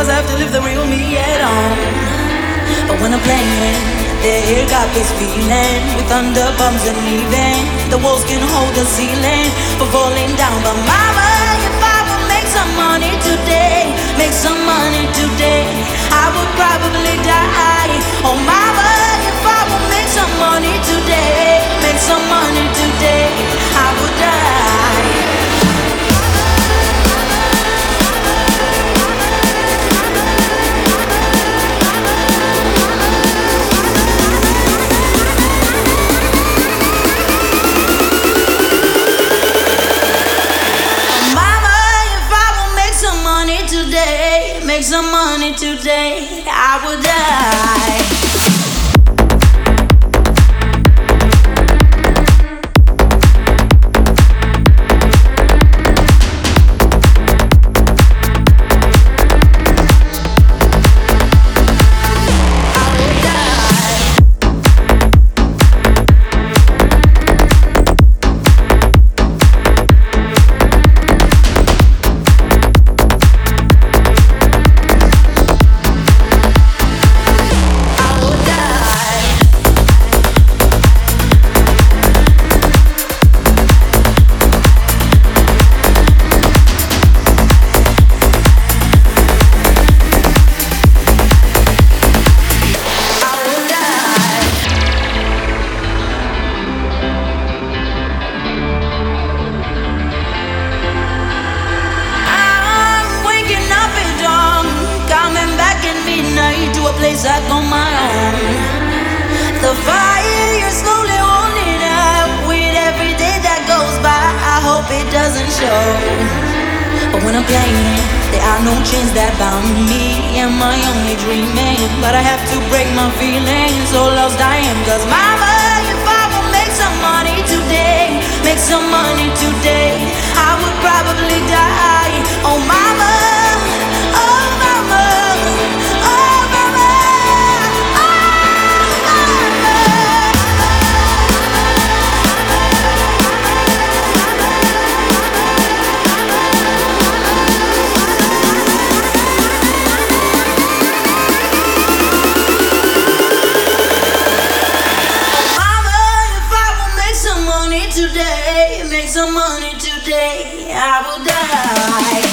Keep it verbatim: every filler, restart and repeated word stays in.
cause I have to live the real me at home. But when I'm playing, the air got this feeling with thunder bumps and leaving. The walls can hold the ceiling for falling down. But mama, if I would make some money today, make some money today, I would probably die. Oh mama, if I would make some money today, make some money today, I would die. Make some money today, I would die. Place I go my own. The fire you're slowly holding up with every day that goes by, I hope it doesn't show. But when I'm playing, there are no chains that bound me. Am I only dreaming? But I have to break my feelings, so love's dying. Cause mama, if I would make some money today, make some money today, I would probably die. Oh mama, oh mama, oh today, make some money today, I will die.